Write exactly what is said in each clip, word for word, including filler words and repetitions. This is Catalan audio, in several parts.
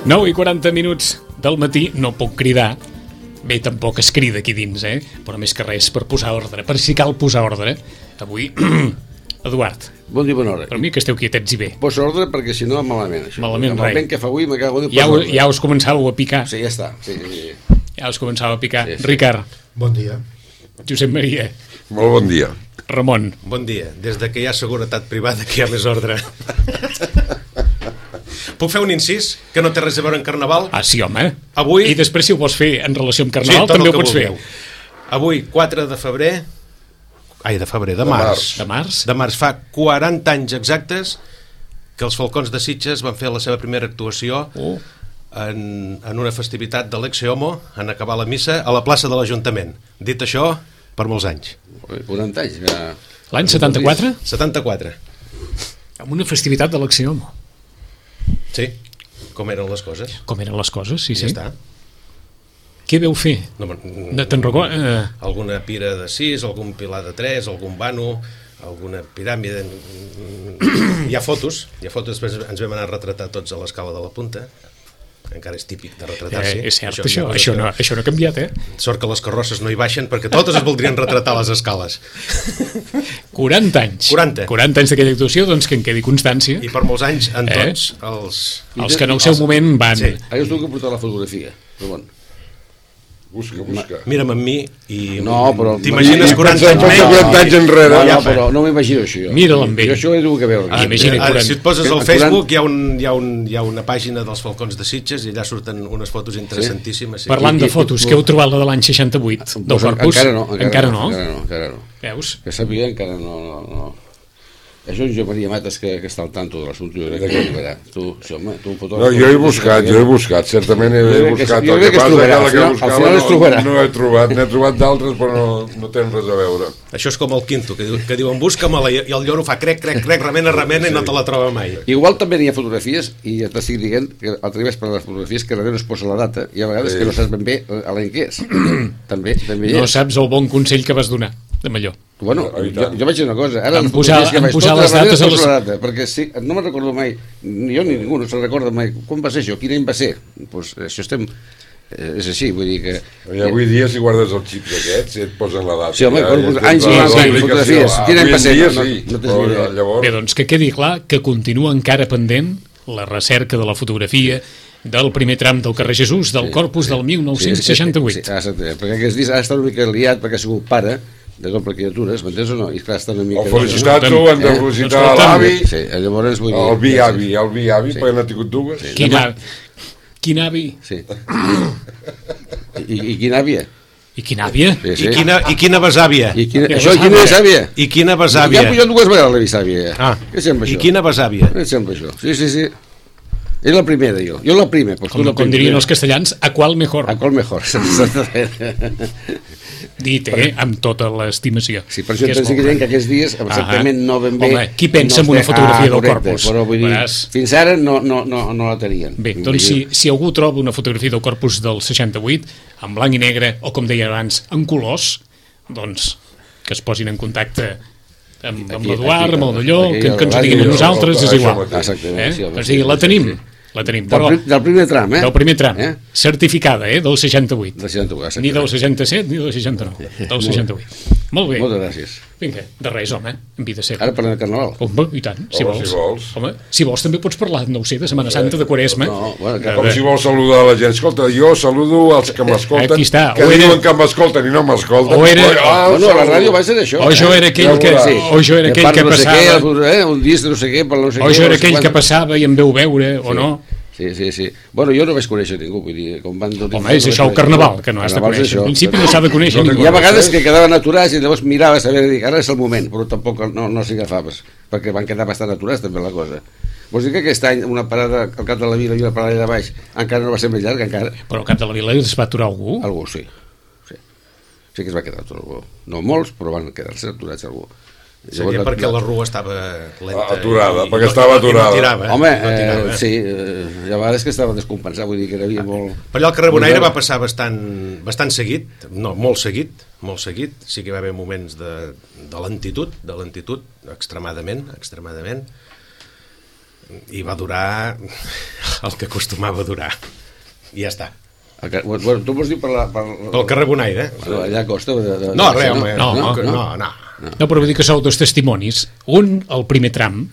nou i quaranta minuts del matí, no puc cridar. Bé, tampoc es crida aquí dins, eh? Però més que res per posar ordre, per si cal posar ordre. Avui, Eduard. Bon dia, bona hora. Per mi que esteu quietets i bé. Posa ordre perquè si no malament això. Malament, res. El vent que fa avui me cago en ja, ja us començàveu a picar. Sí, ja està. Sí, sí, sí. Ja us començàveu a picar. Sí, sí. Ricard. Bon dia. Josep Maria. Molt bon dia. Ramon. Bon dia. Des de que hi ha seguretat privada que hi ha més ordre. Puc fer un incís que no té res a veure amb Carnaval? Ah, sí, home. Avui... I després, si ho vols fer en relació amb Carnaval, sí, també ho pots vulgueu. fer. Avui, quatre de febrer... Ai, de febrer, de, de març. De març. De març. Fa quaranta anys exactes que els Falcons de Sitges van fer la seva primera actuació oh. en, en una festivitat de l'ex-Homo, en acabar la missa, a la plaça de l'Ajuntament. Dit això, per molts anys. quaranta anys. Ja... L'any setanta-quatre? setanta-quatre. Amb una festivitat de l'Axioma. Sí, com eren les coses. Com eren les coses, sí, I sí. ja està. Què veu fer? No, no te'n recordes? Eh... Alguna pira de sis, algun pilar de tres, algun vano, alguna piràmide. Hi ha fotos, hi ha fotos, després ens vam anar a retratar tots a l'escala de la punta. Encara és típic de retratar-s'hi. Eh, és cert, això, això, això, no, això no ha canviat, eh? Sort que les carrosses no hi baixen perquè totes es voldrien retratar a les escales. quaranta anys. quaranta. quaranta anys d'aquella actuació, doncs que en quedi constància. I per molts anys, en tots, eh? els... Els que en el seu els... moment van... Sí. Ara us tinc que portar la fotografia, però bon. Busca, busca. Mira'm amb mi i no, però... t'imagines quaranta anys menys? quaranta anys enrere. No, no, però no m'imagino això. Mira'l amb ell. Jo això ho he tingut que veure. Ah, imagina, ara, si et poses al Facebook hi ha, un, hi, ha un, hi ha una pàgina dels Falcons de Sitges i allà surten unes fotos interessantíssimes. Sí? Parlant de fotos, que heu trobat la de l'any seixanta-vuit del Corpus? Encara no. Encara no? Encara no, encara no. Veus? Que sàpiga, encara no, no, no. Això és jo, Maria Mates, que, que està al tanto de l'assumpte. Jo crec que ho trobarà. Tu, sí, home, tu un fotògraf... No, jo he buscat, jo he buscat, certament he buscat. Jo crec que es trobarà, al final, al final es trobarà. No he trobat, n'he trobat d'altres, però no, no tenen res a veure. Això és com el quinto, que, diu, que diuen busca-me-la i el lloro fa crec, crec, crec, remena, remena i no te la troba mai. Igual també n'hi ha fotografies, i ja t'estic dient que altre vegades per les fotografies que darrere no es posa la data, i a vegades sí. que no saps ben bé a l'any què és. també, també no saps el bon consell que vas donar de Malló. Bueno, jo, jo vaig dir una cosa, ara en posar, que en posar les dates a les... data, perquè sí, no me'n recordo mai, ni jo ni ningú no se'n recorda mai, quan va ser això, quin any va ser? Pues això estem... és així, vull dir que... I avui dia, si guardes els xips aquests, et posen la data. Sí, home, ja, ja anys i anys, fotografies, quin any va ser? No, no tens ni idea. Bé, doncs que quedi clar que continua encara pendent la recerca de la fotografia del primer tram del carrer Jesús, del sí, Corpus sí, del mil nou-cents seixanta-vuit. Sí, sí, sí, perquè aquests dies ha estat una mica liat perquè ha sigut pare de doble criatures, m'entens o no? I clar, està una mica... El felicitat-ho, hem de felicitar a l'avi, sí, llavors vull dir... El vi-avi, el vi-avi, perquè n'ha tingut dues. Sí, quin, quin avi? Sí. I, i quina àvia? I quina àvia? Sí, sí. I, quina, I quina besàvia? I quina, això, i quina besàvia? I quina besàvia? Ja he pujat dues vegades la besàvia. Ah, què sembla això? I quina besàvia? Què sembla això? Sí, sí, sí. És la primera, jo. Jo la primera. Pues com, la com dirien els castellans, a qual mejor? A qual mejor. Dit, eh? Amb tota l'estimació. Sí, per això penso que, que aquests dies exactament no ben bé... Home, qui pensa no en una fotografia ah, del correcte, Corpus? Però vull dir, fins ara no, no, no, no la tenien. Bé, doncs si, si algú troba una fotografia del Corpus del seixanta-vuit, en blanc i negre, o com deia abans, en colors, doncs que es posin en contacte amb, amb l'Eduard, amb el Dolló, que, que ens ho diguin a nosaltres, és igual. Exactament. Eh? Ens diguin, la tenim. La tenim, però... Del, del primer tram, eh? Del primer tram, eh? Certificada, eh? Del seixanta-vuit. Del seixanta-vuit, ni del seixanta-set ni del seixanta-nou, del seixanta-vuit. Molt bé. Moltes gràcies. Vinga, de res, home, en vida seva. Ara parlem de Carnaval. Home, i tant, si, home, vols. si vols. Home, si vols també pots parlar, no ho sé, de Setmana Santa, de Quaresma. No, bueno, que... Com si vols saludar la gent. Escolta, jo saludo els que m'escolten, aquí està. que O diuen era... que m'escolten i no m'escolten. O era... Ah, bueno, a la ràdio va ser això. O jo era aquell que, sí. o jo era aquell que no passava... Sé què, eh? Un disc de no sé què, per no sé o què, jo era no sé aquell que passava i em veu veure, o no? Sí, sí, sí. Bueno, jo no vaig conèixer ningú, vull dir, com van... Home, és això el Carnaval, que no has de conèixer. En principi no s'ha de conèixer ningú. Hi ha vegades que quedaven aturats i llavors miraves a veure, dic, ara és el moment, però tampoc no, no s'hi agafaves, perquè van quedar bastant aturats també la cosa. Vols dir que aquest any una parada al cap de la vila i una parada allà baix encara no va ser més llarga, encara? Però al cap de la vila es va aturar algú? Algú, sí. Sí, sí que es va quedar aturat algú. No molts, però van quedar-se aturats algú. Seria llavors, perquè la rua estava lenta aturada, i, perquè no, estava aturada. No tirava, home, no tirava. eh, sí, eh, hi ha vegades que estava descompensat, vull dir que hi havia molt... Per allà el carrer Bonaire va passar bastant, bastant seguit, no, molt seguit, molt seguit, sí que hi va haver moments de, de lentitud, de lentitud, extremadament, extremadament. i va durar el que acostumava a durar. I ja està. Bueno, tu vols dir per, la, per... Pel carrer Bonaire, eh? Però allà costa... De, de, no, res, home. No, no, no, no. no. No, però vull dir que sou dos testimonis. Un, el primer tram,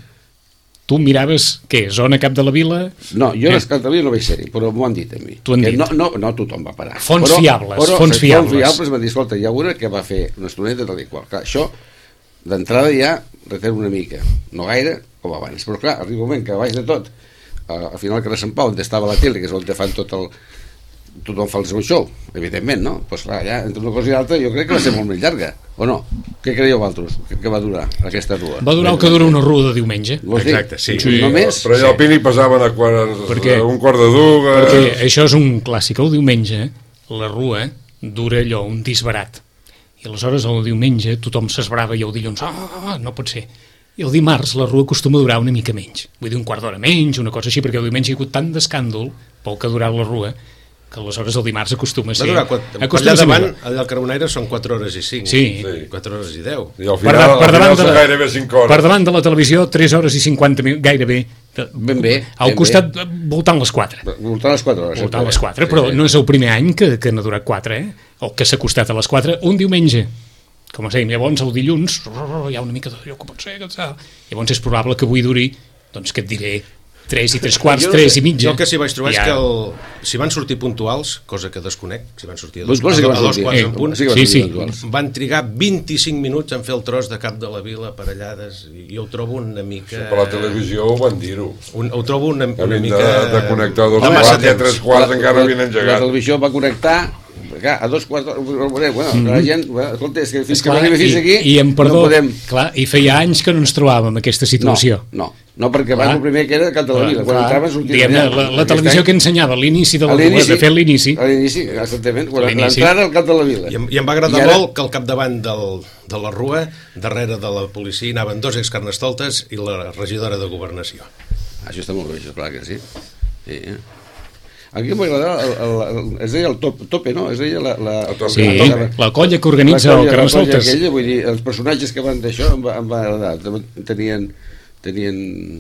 tu miraves, què, zona cap de la vila? No, jo eh? a les cap de la vila no vaig ser-hi, però m'ho han dit a mi. T'ho han dit? No, no, no tothom va parar. Fonts però, fiables, però, fonts fiables. Fonts fiables m'han dit, escolta, hi ha una que va fer una estoneta tal i qual. Clar, això, d'entrada ja retreu una mica, no gaire com abans, però clar, arriba un moment que baix de tot, al final del carrer Sant Pau, on estava la tele, que és on te fan tot el... tothom fa el seu show, evidentment, no? Doncs pues clar, ja, entre una cosa i l'altra, jo crec que va ser molt més llarga, o no? Què creieu vosaltres que, que va durar aquesta rua? Va durar el que dura una rua de diumenge. Exacte, sí. sí. Només? Però allà al Pini passaven a, quart, perquè, a un quart de dues... Perquè això és un clàssic. El diumenge, la rua dura allò, un disbarat. I aleshores el diumenge tothom s'esbrava i el dilluns, ah, no pot ser. I el dimarts la rua acostuma a durar una mica menys. Vull dir, un quart d'hora menys, una cosa així, perquè el diumenge hi ha hagut tant d'escàndol pel que ha durat la rua, que aleshores el dimarts acostuma a ser... Va durar, allà davant, allà al Carbonaire són quatre hores i cinc. Sí. quatre hores i deu. I al final, per, per al final són gairebé cinc hores. Per davant de la televisió, tres hores i cinquanta minuts, gairebé. Ben bé. Al ben costat, bé. voltant les quatre. Voltant les quatre hores. Voltant les quatre, però sí, sí. No és el primer any que, que n'ha durat quatre, eh? O que s'ha costat a les quatre, un diumenge. Com a seguim, llavors el dilluns, hi ha una mica d'allò que pot ser, que tal. Llavors és probable que avui duri, doncs que et diré, tres i tres quarts, tres i mitja. Jo el que s'hi vaig trobar és que el, si van sortir puntuals, cosa que desconec, si van sortir a dos, pues, a, a dos quarts en punt, sí, sí, sí. sí. Van trigar vint-i-cinc minuts en fer el tros de cap de la vila aparellades, i jo ho trobo una mica... Per la televisió ho van dir-ho. Un, ho trobo una, una de, mica... de connectar a dos quarts i a tres quarts encara havien engegat. La televisió va connectar... Clar, a dos quarts d'hora, bueno, mm-hmm. la gent, bueno, escolta, és que fins Esclar, que no arribi fins aquí, i, i em perdó, no podem... Clar, i feia anys que no ens trobàvem en aquesta situació. No, no, no perquè abans el primer que era cap de la vila, quan entrava sortia allà. La, la televisió any... que ensenyava a l'inici de la rua, de fet l'inici. A l'inici, exactament, l'entrada al cap de la vila. I, i em va agradar ara... molt que al capdavant del, de la rua, darrere de la policia, hi anaven dos excarnestoltes i la regidora de Governació. Això està molt bé, això, clar que sí. Sí, eh? Aquí m'agrada, es deia el top, tope, no? Es deia la... la sí, la, la colla que organitza el Carnestoltes. Aquella, vull dir, els personatges que van d'això em va, em va agradar, tenien, tenien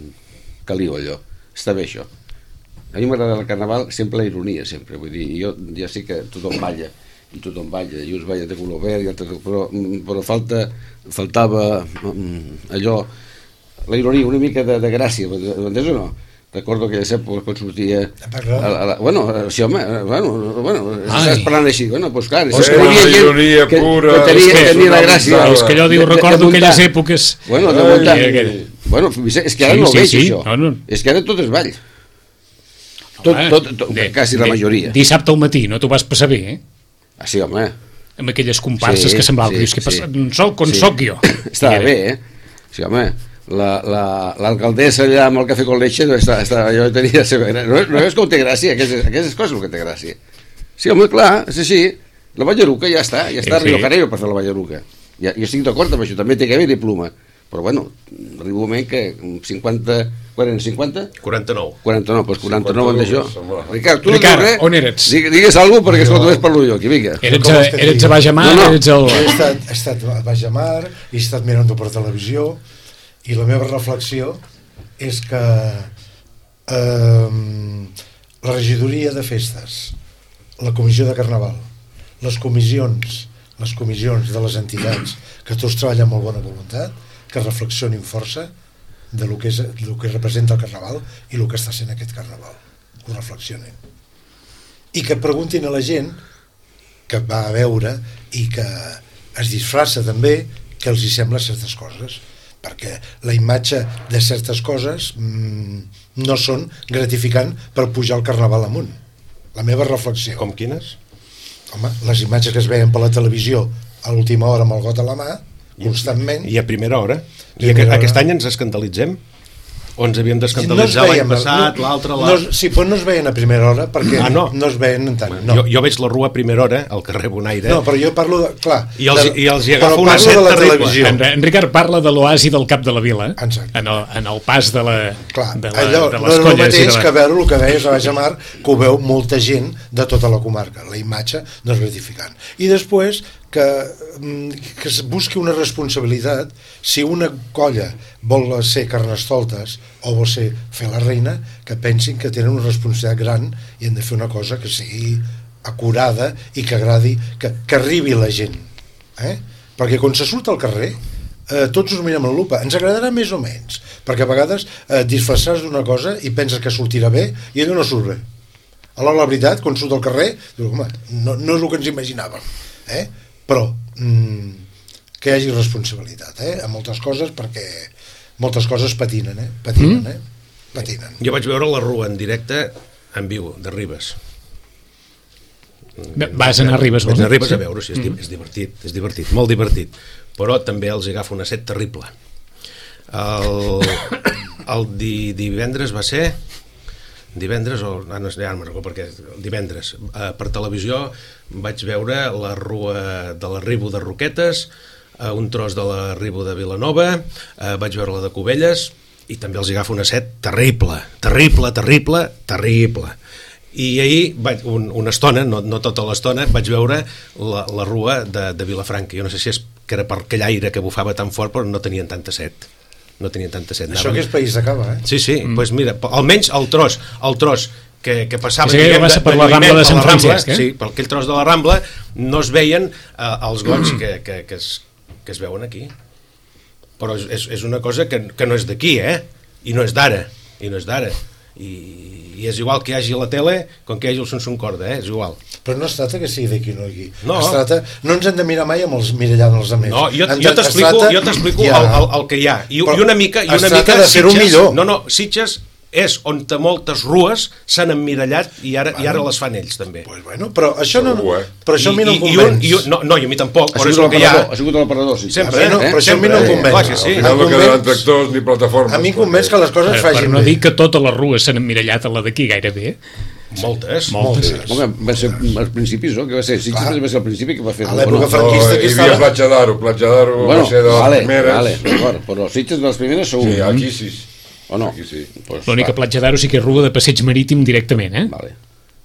caliu allò, està bé això. A mi m'agrada el carnaval sempre la ironia, sempre, vull dir, jo ja sé que tothom balla, i tothom balla, i uns ballen de color verd, i altres, però, però falta, faltava allò, la ironia, una mica de, de gràcia, m'entens o no? Recordo que ja època quan sortia... A la, a la, bueno, sí, home, bueno, bueno estàs parlant així, bueno, doncs clar... És que una ironia que, pura... Que tenia, que tenia la gràcia... És que allò diu, recordo aquelles èpoques... Bueno, de muntar... Bueno, és que ara no ho veig, això. És que ara tot és ball. Tot, tot, tot, quasi la majoria. Dissabte al matí, no t'ho vas passar bé, eh? Ah, sí, home. Amb aquelles comparses que semblava que dius, que soc on soc jo. Estava bé, eh? Sí, home... l'alcaldessa allà amb el cafè con leche no, està, està, jo tenia la seva gràcia. No, no és que ho té gràcia, aquestes, aquestes coses el que té gràcia. Sí, home, clar, és així. La Ballaruca ja està, ja està, sí, Rio Janeiro per fer la Ballaruca. Ja, jo estic d'acord amb això, també té que haver-hi pluma. Però bueno, arriba un moment que cinquanta, quaranta, cinquanta? quaranta-nou. quaranta-nou, doncs quaranta-nou en d'això. Ricard, tu Ricard, no dius res? On eres? Digue, digues alguna cosa perquè escolta, només parlo jo, aquí, vinga. Eres a, eres a Baix a Mar, no, no. Eres el... He estat, he estat a Baix a Mar, he estat mirant-ho per televisió, i la meva reflexió és que eh, la regidoria de festes, la comissió de carnaval, les comissions, les comissions de les entitats que tots treballen amb molt bona voluntat, que reflexionin força de lo que, és, lo que representa el carnaval i el que està sent aquest carnaval, que ho reflexionin i que preguntin a la gent que va a veure i que es disfressa també que els hi sembla certes coses, perquè la imatge de certes coses mmm, no són gratificant per pujar el carnaval amunt. La meva reflexió. Com quines? Home, les imatges que es veien per la televisió a l'última hora amb el got a la mà, constantment. I a primera hora? I aquest, aquest any ens escandalitzem? O ens havíem d'escandalitzar no l'any passat, no, l'altre... La... No, sí, però no es veien a primera hora perquè ah, no. no es veien en tant. No. Jo, jo veig la rua a primera hora, al carrer Bonaire... No, però jo parlo de... Clar, I els, de, i els hi agafa una set terrible. En, en Ricard parla de l'oasi del cap de la vila, exacte. En, el, en el pas de, la, clar, de, la, allò, de les no colles. No és el mateix la... que veure el que veies a Baix a Mar, que ho veu molta gent de tota la comarca. La imatge no és gratificant. I després, que, que es busqui una responsabilitat. Si una colla vol ser carnestoltes o vol ser fer la reina, que pensin que tenen una responsabilitat gran i han de fer una cosa que sigui acurada i que agradi, que, que arribi la gent, eh? Perquè quan se surt al carrer eh, tots us mirem amb lupa, ens agradarà més o menys, perquè a vegades eh, disfressar d'una cosa i penses que sortirà bé i allò no surt bé. Alhora la veritat, quan surt al carrer dius, home, no, no és el que ens imaginàvem, eh? Però mm, que hi hagi responsabilitat, eh? En moltes coses, perquè moltes coses patinen, eh? Patinen, eh? Patinen. Jo vaig veure la Rua en directe en viu, de Ribes. Vas anar a Ribes, vaig anar a Ribes sí? a veure, sí, és, mm. és divertit, és divertit, molt divertit, però també els agafa una set terrible. El, el di, divendres va ser divendres o ah, no, ja no me'n recordo perquè divendres eh, per televisió vaig veure la Rua de l'Arribo de Roquetes, eh, un tros de l'Arribo de Vilanova, eh, vaig veure la de Cubelles i també els agafa una set terrible, terrible, terrible, terrible. I ahir, vaig, un, una estona, no, no tota l'estona, vaig veure la, la Rua de, de Vilafranca. Jo no sé si és que era per aquell aire que bufava tan fort, però no tenien tanta set. No tenien tanta set. Això que és país d'acaba, eh? Sí, sí, mm. pues mira, almenys el tros, el tros que, que passava... Sí, que passa per la Rambla de Sant Francesc, eh? Sí, per aquell tros de la Rambla no es veien eh, els gots que, que, que, es, que es veuen aquí. Però és, és una cosa que, que no és d'aquí, eh? I no és d'ara, i no és d'ara. I, i és igual que hi hagi la tele com que hi hagi el Samsung Corda, eh? És igual. Però no es tracta que sigui d'aquí o no d'aquí. No. Es tracta, no ens hem de mirar mai amb els mirallant els altres. No, jo, jo t'explico jo t'explico ja. el, el, el que hi ha. I, i una mica, i una mica de fer-ho millor. No, no, Sitges és on moltes rues s'han emmirallat i ara, bueno, i ara les fan ells també. Pues bueno, però això no, Segur, eh? però això a mi no em convenç. convenç. I, i, no, no, i a mi tampoc, Ha però és sigut el que hi ha. Ha sigut l'operador, sí. Sempre, eh? No, però això a mi no em convenç. Clar que sí. Al final no quedaran tractors ni plataformes. A mi em convenç que les coses Per, facin per no bé. dir que totes les rues s'han emmirallat a la d'aquí gairebé. Moltes. Moltes. Home, va ser als principis, no? Que va ser, sí, va ser al principi que va fer... A l'època no? franquista No, que hi havia estava... Platja d'Aro, Platja d'Aro Bueno, va ser de les vale, primeres. vale, d'acord, però els Sitges de les primeres segur. Sí, aquí sí. O no? Aquí sí. Pues, L'única va. platja d'Aro sí que és rua de passeig marítim directament, eh? Vale.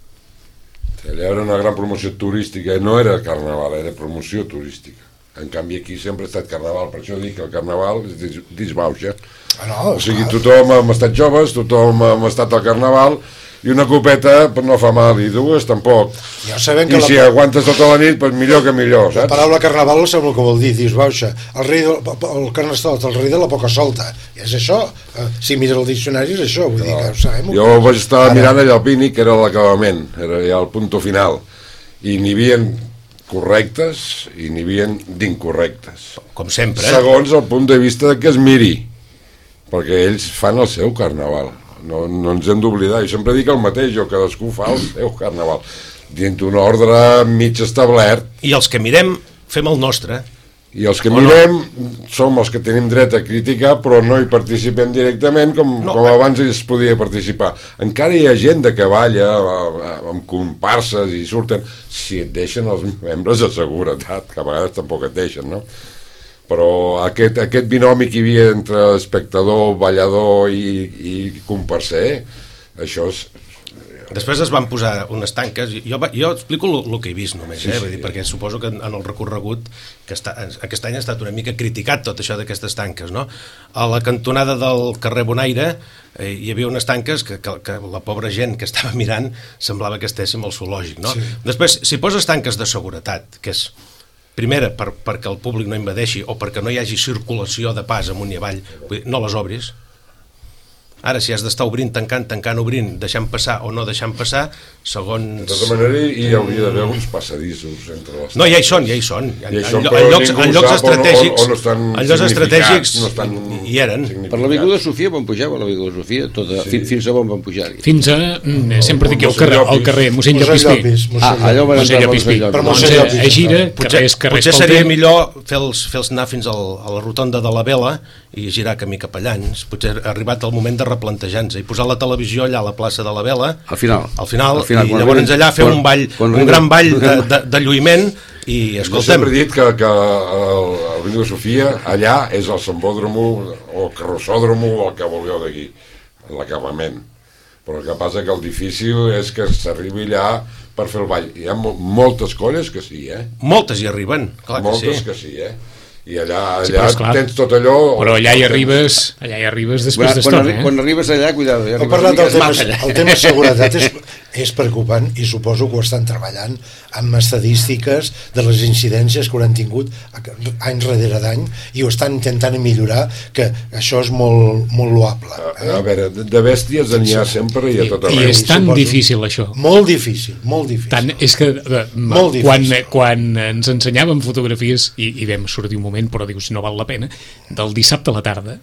Allà era una gran promoció turística, no era carnaval, era promoció turística. En canvi aquí sempre ha estat carnaval, per això dic que el carnaval és dis disbauxa. Ah, no, O sigui, clar. tothom hem estat joves, tothom hem estat al carnaval, i una copeta no fa mal, i dues tampoc. Ja sabem que I la... si aguantes tota la nit, pues millor que millor, La saps? paraula carnaval sembla que vol dir, dius, bauxa, el rei de, el carnestoltes, el rei de la poca solta. I és això, eh, si mires el diccionari és això, vull dir que ho sabem. Jo vaig estar Ara... mirant allà al Pini, que era l'acabament, era ja el punto final, i n'hi havia correctes i n'hi havia d'incorrectes. Com sempre. Segons el punt de vista que es miri, perquè ells fan el seu carnaval. No, no ens hem d'oblidar, jo sempre dic el mateix, jo cadascú fa el seu carnaval dins d'un ordre mig establert, I els que mirem, fem el nostre. i els que O no? mirem som els que tenim dret a criticar, però no hi participem directament com, No. com abans es podia participar. Encara hi ha gent de que balla eh, amb comparses i surten, si et deixen els membres de seguretat, que a vegades tampoc et deixen, no? Però aquest, aquest binomi que hi havia entre espectador, ballador i, i comparser, això és... Després es van posar unes tanques, jo, jo explico el que he vist només, Sí, eh? sí. Vull dir, perquè suposo que en el recorregut que està, aquest any ha estat una mica criticat tot això d'aquestes tanques, no? A la cantonada del carrer Bonaire eh, hi havia unes tanques que, que, que la pobra gent que estava mirant semblava que estéssim al zoològic, no? Sí. Després, si poses tanques de seguretat, que és primera, per, perquè el públic no invadeixi o perquè no hi hagi circulació de pas amunt i avall, vull dir, no les obris. Ara, si has d'estar obrint, tancant, tancant, obrint, deixant passar o no deixant passar, segons... De tota manera, hi hauria d'haver uns passadissos entre les... No, ja hi són, ja hi són. En, Ja hi són, en, però en llocs, ningú en llocs sap on- estratègics, on- on estan en llocs estratègics significats, no estan hi, hi eren. Per l'Avinguda Sofia van pujar, per l'Avinguda Sofia, tota, sí. fins, fins a on van pujar? Fins a, mm, sempre dic al carrer, al carrer Mossèn Mossèn Llopispí. Llopis, Mossèn Ah, allò van Mossèn entrar per Llopispí. Mossèn Per Llopis. Mossèn Doncs Llopis, a, a Gira, Potser, carrers, carrers potser seria Palter. millor fer-los fer anar fins al, a la rotonda de la Vela i girar camí cap allà. Potser ha arribat el moment de replantejar-nos i posar la televisió allà a la plaça de la Vela Al final. al final, Al final, i quan llavors arriben- allà fer quan- un ball, quan un arriben- gran ball de, de, de lluïment i Jo escoltem, sempre he dit que, que el, el Vino de Sofia allà és el sambòdromo o carrossòdromo o el que vulgueu d'aquí, l'acabament. Però el que passa que el difícil és que s'arribi allà per fer el ball. Hi ha mo moltes colles que sí, eh? Moltes hi arriben, clar que moltes sí. que sí, eh? I allà, Sí, allà però esclar, tens tot allò... Però allà hi arribes, allà hi arribes després Quan, d'estona, quan, eh? quan arribes allà, cuidado. Ja Heu parlat del tema, el tema seguretat és, és preocupant i suposo que ho estan treballant amb estadístiques de les incidències que hauran tingut any darrere d'any i ho estan intentant millorar, que això és molt, molt loable. Eh? A veure, de bèsties n'hi ha sempre i a tot I arreu. és tan suposo. difícil això. Molt difícil, molt difícil. Tant, és que de, Molt quan, difícil. quan ens ensenyaven fotografies i, i vam sortir un moment, però dius, no val la pena, del dissabte a la tarda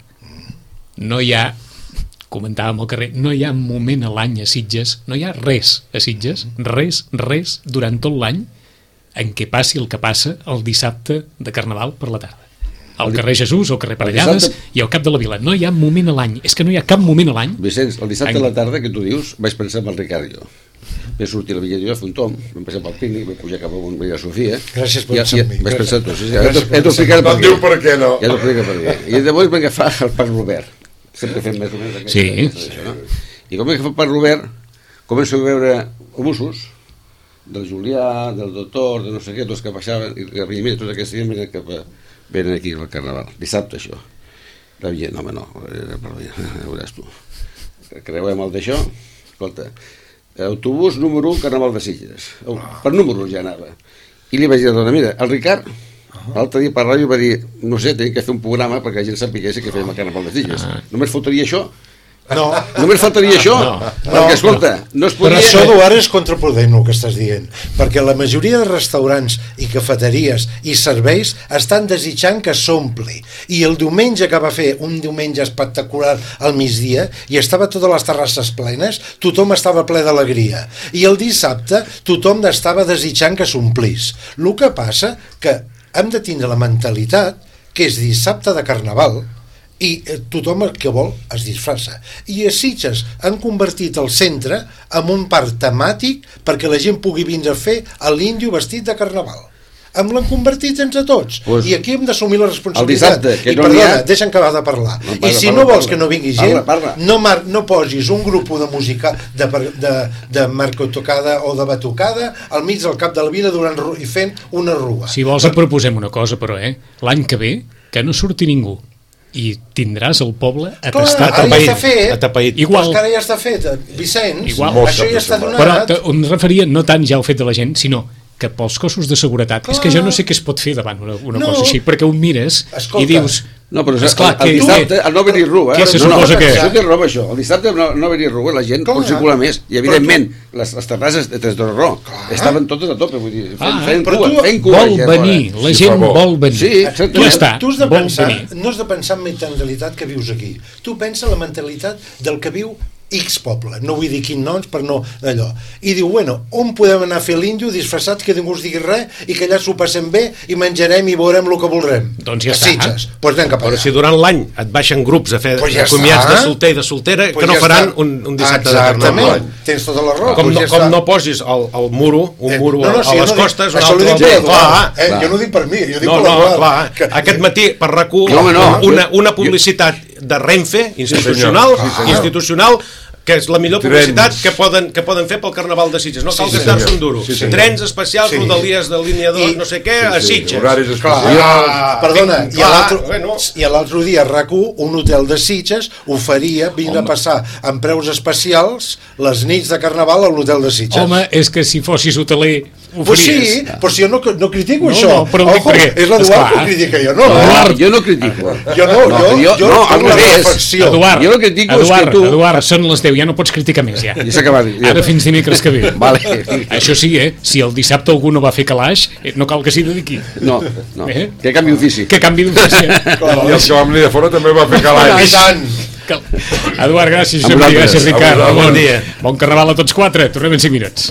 no hi ha, comentàvem al carrer, no hi ha un moment a l'any a Sitges, no hi ha res a Sitges, res, res durant tot l'any en què passi el que passa el dissabte de Carnaval per la tarda. Al carrer Jesús, al carrer Parellades dissabte... i al cap de la Vila. No hi ha un moment a l'any, és que no hi ha cap moment a l'any. Vicenç, el dissabte En... a la tarda que tu dius vaig pensar en el Ricard jo. Vaig sortir a la Villa jo a fer un tom, vam passar pel pícnic, vam pujar cap a un Villa Sofia. Gràcies per ja, pensar ja, en mi. vaig pensar tu, sí, sí, ja Gràcies t'ho explicaré No per et què. diu per què no. Ja t'ho explico per què. I llavors vam agafar el Parc Robert. Sempre fem més o menys aquesta, Sí. aquesta, això, no? I quan vam agafar el Parc Robert, començo a veure obusos del Julià, del Doctor, de no sé què, tots que baixaven, i que mira, tots aquests dies venen, cap a, venen aquí al Carnaval. Dissabte, això. La Villa, no, home, no, era per la Villa, ja veuràs tu. Creuem el d'això, escolta, autobús número un, Carnaval de Sitges. Per números ja anava. I li vaig dir a la dona, mira, el Ricard, l'altre dia per ràdio va dir, no sé, tenim que fer un programa perquè la gent sapigués que fèiem el Carnaval de Sitges. Només faltaria això. No, Només faltaria això. No. Perquè, escolta, no es però podia... això, Eduard, és contraproduent el que estàs dient, perquè la majoria de restaurants i cafeteries i serveis estan desitjant que s'ompli, i el diumenge que va fer un diumenge espectacular al migdia i estava totes les terrasses plenes, tothom estava ple d'alegria, i el dissabte tothom estava desitjant que s'omplís. El que passa que hem de tindre la mentalitat que és dissabte de Carnaval i tothom el que vol es disfressa, i a Sitges han convertit el centre en un parc temàtic perquè la gent pugui vindre a fer l'índio vestit de Carnaval. Em l'han convertit entre tots, Pues, i aquí hem d'assumir la responsabilitat. dissabte, que I no n'hi perdona, ha- deixa'm acabar de parlar. No, I parla, si parla, no vols parla. que no vingui Parla, gent, parla. no, mar, no posis un grup de música de, de, de marcotocada o de batucada al mig del cap de la vila durant, ru- i fent una rua. Si vols et proposem una cosa, però, eh? L'any que ve, que no surti ningú i tindràs el poble Clar, atestat. ara ja atapeït, està fet. atapeït. Igual. Però és que ara ja està fet, Vicenç. Igual. Això ja està Però donat. te- em referia no tant ja al fet de la gent, sinó que pels cossos de seguretat, Clar. és que jo no sé què es pot fer davant una, una No. cosa així, perquè ho mires Escolta. i dius, No, però esclar, el, el que, dissabte, que, el no haver-hi ru, eh? què se no, no, suposa que- Això té roba, això. El dissabte no, no haver-hi ru, la gent Clar. pot circular més. I, Però evidentment, les, les terrasses de Tres d'Orró estaven totes a tope, vull dir, fent, Ah, fent però cua, tu fent cua. vol ja venir, fora. la Sí, gent fa bo. vol venir. Sí, exactament. Ja està, Tu has de vol pensar, venir. no has de pensar en la mentalitat que vius aquí. Tu pensa la mentalitat del que viu X poble, no vull dir quin noms per no d'allò, i diu, bueno, on podem anar a fer l'índio disfressats que ningú us digui res i que allà s'ho passem bé i menjarem i veurem el que voldrem. Doncs ja a està. Sitges, doncs anem cap allà. Però si durant l'any et baixen grups a fer Pues ja comiats està. de solter i de soltera, Pues que no ja faran està. un, un dissabte Exactament. de Carnaval. Tens tota la raó. Com, doncs no, ja com està. no posis el, el muro, un Eh, muro no, no, a sí, les jo no dic- costes, un això ho altre dic al per mar. Eduard, Clar, eh? clar. Jo no ho dic per mi, jo dic No, per no, Eduard. clar. Que- Aquest matí, per RAC u, No, home, no. una, una publicitat de Renfe, institucional, Sí, senyor. institucional, que és la millor Trens. publicitat que poden, que poden fer pel Carnaval de Sitges. No cal Sí, que senyor. estar un duro. Sí, senyor. Trens especials, Sí. rodalies de línia dos, I- no sé què, a Sí, Sitges. horaris Clar, especials. ah, perdona, i clar, l'altre bueno. i l'altre dia RAC u, un hotel de Sitges oferia vindre a passar amb preus especials les nits de Carnaval a l'hotel de Sitges. Home, és que si fossis hoteler ho Pues faries. sí, però si jo no, no critico No, això. no, però ho dic Ojo, perquè- és l'Eduard esclar. que ho critica, jo no. No, Eduard. jo no critico. Jo no, jo, jo, jo, no, al tinc una revés. reflexió. Eduard, Jo no critico, és que Eduard, tu- Eduard, són les deu, ja no pots criticar més, ja. Ja s'ha acabat. Ja. Ara fins dimecres que ve. Vale. Això sí, eh? Si el dissabte algú no va fer calaix, eh, no cal que s'hi dediqui. No, no. Eh? Que canvi ofici. Que canvi d'ofici. I el que vam venir de fora també va fer I calaix. tant. Cal- Eduard, gràcies, A Josep Maria, vosaltres. gràcies, Ricard. A vosaltres. Bon Bon dia. Bon carnaval a tots quatre. Tornem en cinc minuts.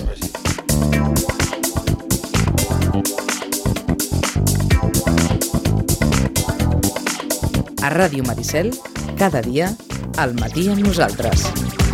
A Ràdio Maricel, cada dia, al matí amb nosaltres.